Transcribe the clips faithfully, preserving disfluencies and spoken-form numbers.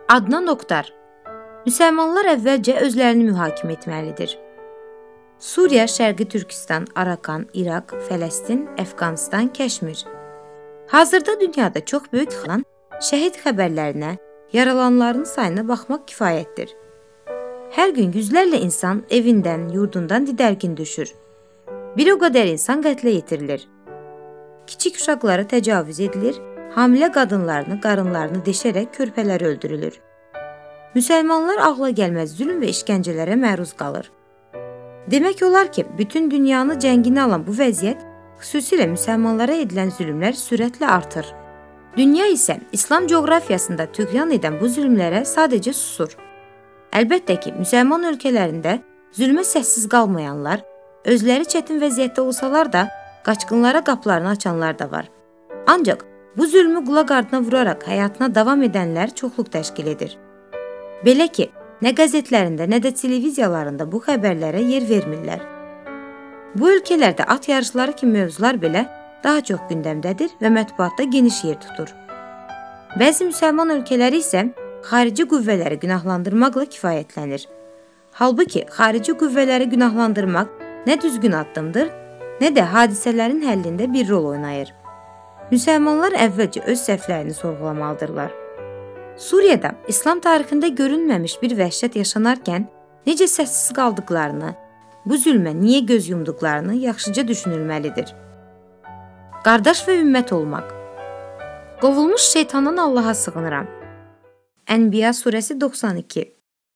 Adnan Oktar. Müsəlmanlar əvvəlcə özlərini mühakimə etməlidir. Suriya, Şərqi Türkistan, Arakan, İraq, Fələstin, Əfqanistan, Kəşmir. Hazırda dünyada çox böyük xalan şəhid xəbərlərinə, yaralananların sayına baxmaq kifayətdir. Hər gün yüzlərlə insan evindən, yurdundan didərgin düşür. Bir o qədər insan qətlə yetirilir. Kiçik uşaqlara təcavüz edilir, hamilə qadınlarını, qarınlarını deşərək körpələri öldürülür. Müsəlmanlar ağla gəlməz zülm və işgəncələrə məruz qalır. Demək olar ki, bütün dünyanı cənginə alan bu vəziyyət, xüsusilə müsəlmanlara edilən zülmlər sürətlə artır. Dünya isə İslam coğrafiyasında tüğyan edən bu zülmlərə sadəcə susur. Əlbəttə ki, müsəlman ölkələrində zülmə səssiz qalmayanlar, özləri çətin vəziyyətdə olsalar da, qaçqınlara qapılarını açanlar da var. Ancaq bu zülmü qulaq ardına vuraraq həyatına davam edənlər çoxluq təşkil edir. Belə ki, nə qəzetlərində, nə də televiziyalarında bu xəbərlərə yer vermirlər. Bu ölkələrdə at yarışları kimi mövzular belə daha çox gündəmdədir və mətbuatda geniş yer tutur. Bəzi müsəlman ölkələri isə xarici qüvvələri günahlandırmaqla kifayətlənir. Halbuki, xarici qüvvələri günahlandırmaq nə düzgün addımdır, nə də hadisələrin həllində bir rol oynayır. Müsəlmanlar əvvəlcə öz səhvlərini sorğulamalıdırlar. Suriyada İslam tarixində görünməmiş bir vəhşət yaşanarkən necə səssiz qaldıqlarını, bu zülmə niyə göz yumduqlarını yaxşıca düşünülməlidir. Qardaş və ümmət olmaq. Qovulmuş şeytandan Allaha sığınıram. Ənbiya surəsi doxsan iki.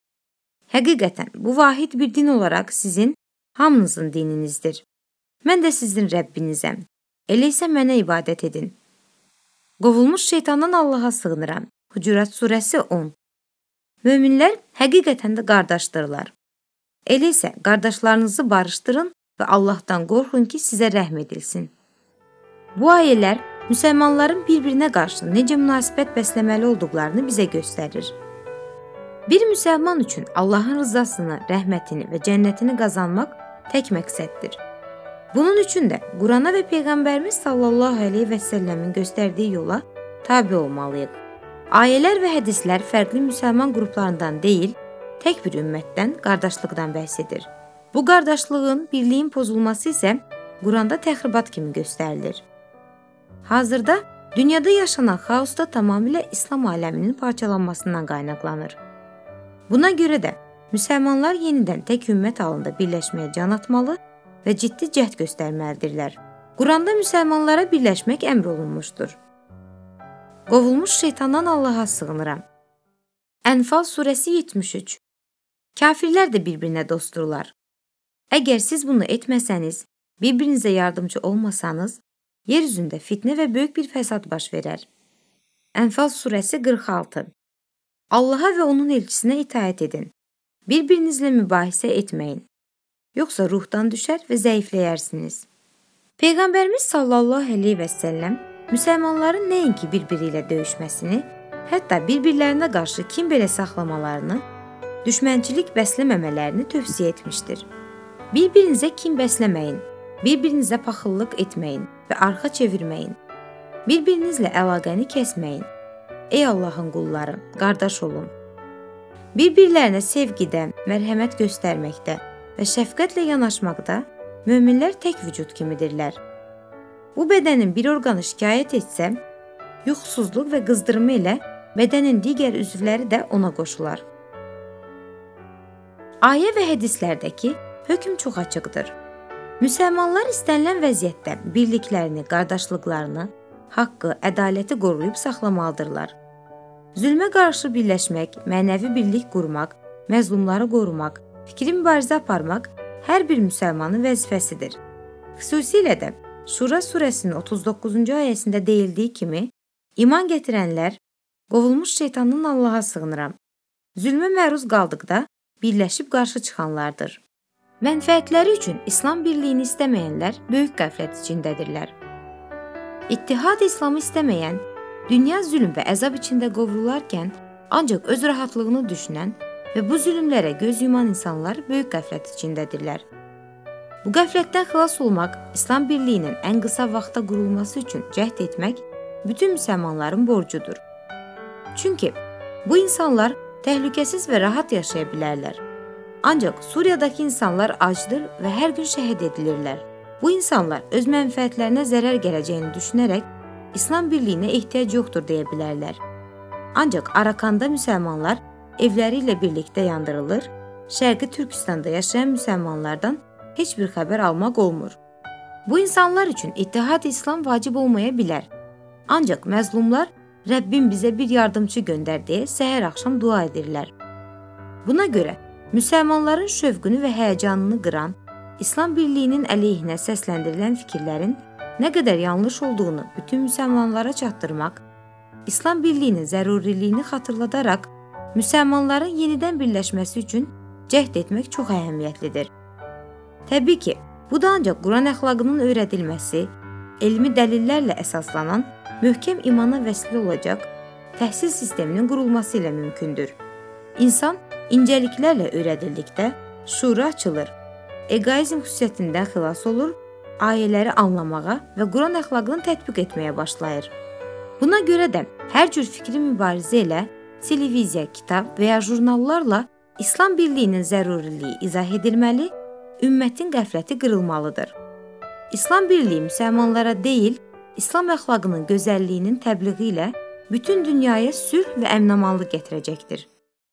Həqiqətən, bu vahid bir din olaraq sizin, hamınızın dininizdir. Mən də sizin Rəbbinizəm. Elə isə mənə ibadət edin. Qovulmuş şeytandan Allaha sığınıram. Hucurat surəsi on. Möminlər həqiqətən də qardaşdırlar. Elə isə qardaşlarınızı barışdırın və Allahdan qorxun ki, sizə rəhm edilsin. Bu ayələr müsəlmanların bir-birinə qarşı necə münasibət bəsləməli olduqlarını bizə göstərir. Bir müsəlman üçün Allahın rızasını, rəhmətini və cənnətini qazanmaq tək məqsəddir. Bunun üçün də Qurana və Peyğəmbərimiz sallallahu əleyhi və səlləmin göstərdiyi yola tabe olmalıyıq. Ayələr və hədislər fərqli müsəlman qruplarından deyil, tək bir ümmətdən, qardaşlıqdan bəhs edir. Bu qardaşlığın, birliyin pozulması isə Quranda təxribat kimi göstərilir. Hazırda dünyada yaşanan xaos da tamamilə İslam aləminin parçalanmasından qaynaqlanır. Buna görə də müsəlmanlar yenidən tək ümmət halında birləşməyə can atmalı və ciddi cəhd göstərməlidirlər. Quranda müsəlmanlara birləşmək əmr olunmuşdur. Qovulmuş şeytandan Allaha sığınıram. Ənfal surəsi yetmiş üç. Kafirlər də bir-birinə dostdurlar. Əgər siz bunu etməsəniz, bir-birinizə yardımcı olmasanız, yer üzündə fitnə və böyük bir fəsad baş verər. Ənfal surəsi qırx altı. Allaha və onun elçisinə itaət edin. Bir-birinizlə mübahisə etməyin. Yoxsa ruhdan düşər və zəifləyərsiniz. Peyğəmbərimiz sallallahu əleyhi və səlləm müsəlmanların nəinki bir-biri ilə döyüşməsini, hətta bir-birlərinə qarşı kin belə saxlamalarını, düşmənçilik bəsləməmələrini tövsiyə etmişdir. Bir-birinizə kin bəsləməyin, bir-birinizə paxıllıq etməyin və arxa çevirməyin. Bir-birinizlə əlaqəni kəsməyin. Ey Allahın qulları, qardaş olun. Bir-birlərinə sevgidə, mərhəmət göstərməkdə və şəfqətlə yanaşmaqda möminlər tək vücud kimidirlər. Bu bədənin bir orqanı şikayət etsə, yuxusuzluq və qızdırma ilə bədənin digər üzvləri də ona qoşular. Ayə və hədislərdəki hökm çox açıqdır. Müsəlmanlar istənilən vəziyyətdə birliklərini, qardaşlıqlarını, haqqı, ədaləti qoruyub saxlamalıdırlar. Zülmə qarşı birləşmək, mənəvi birlik qurmaq, məzlumları qorumaq, fikri mübarizə aparmaq hər bir müsəlmanın vəzifəsidir. Xüsusilə də Şura surəsinin otuz doqquzuncu ayəsində deyildiyi kimi, iman gətirənlər, qovulmuş şeytandan Allaha sığınıram. Zülmə məruz qaldıqda birləşib qarşı çıxanlardır. Mənfəətləri üçün İslam birliyini istəməyənlər böyük qəflət içindədirlər. İttihad İslamı istəməyən, dünya zülm və əzab içində qovrularkən ancaq öz rahatlığını düşünən və bu zülmlərə göz yuman insanlar böyük qəflət içindədirlər. Bu qəflətdən xilas olmaq, İslam birliyinin ən qısa vaxtda qurulması üçün cəhd etmək bütün müsəlmanların borcudur. Çünki Bu insanlar təhlükəsiz və rahat yaşaya bilərlər. Ancaq Suriyadakı insanlar acdır və hər gün şəhid edilirlər. Bu insanlar öz mənfəətlərinə zərər gələcəyini düşünərək İslam birliyinə ehtiyac yoxdur deyə bilərlər. Ancaq Arakanda müsəlmanlar evləri ilə birlikdə yandırılır, Şərqi Türkistanda yaşayan müsəlmanlardan heç bir xəbər almaq olmur. Bu insanlar üçün İttihad İslam vacib olmaya bilər. Ancaq məzlumlar Rəbbim bizə bir yardımçı göndər deyə səhər-axşam dua edirlər. Buna görə müsəlmanların şövqünü və həyəcanını qıran, İslam birliyinin əleyhinə səsləndirilən fikirlərin nə qədər yanlış olduğunu bütün müsəlmanlara çatdırmaq, İslam birliyinin zəruriliyini xatırladaraq müsəlmanların yenidən birləşməsi üçün cəhd etmək çox əhəmiyyətlidir. Təbii ki, bu da ancaq Quran əxlaqının öyrədilməsi, elmi dəlillərlə əsaslanan möhkəm imana vəsli olacaq təhsil sisteminin qurulması ilə mümkündür. İnsan incəliklərlə öyrədildikdə şuuru açılır, eqoizm xüsusiyyətindən xilas olur, ayələri anlamağa və Quran əxlaqını tətbiq etməyə başlayır. Buna görə də hər cür fikri mübarizə ilə televiziya, kitab və ya jurnallarla İslam birliyinin zəruriliyi izah edilməli, ümmətin qəfləti qırılmalıdır. İslam birliyi müsəlmanlara deyil, İslam əxlaqının gözəlliyinin təbliği ilə bütün dünyaya sülh və əmin-amanlıq gətirəcəkdir.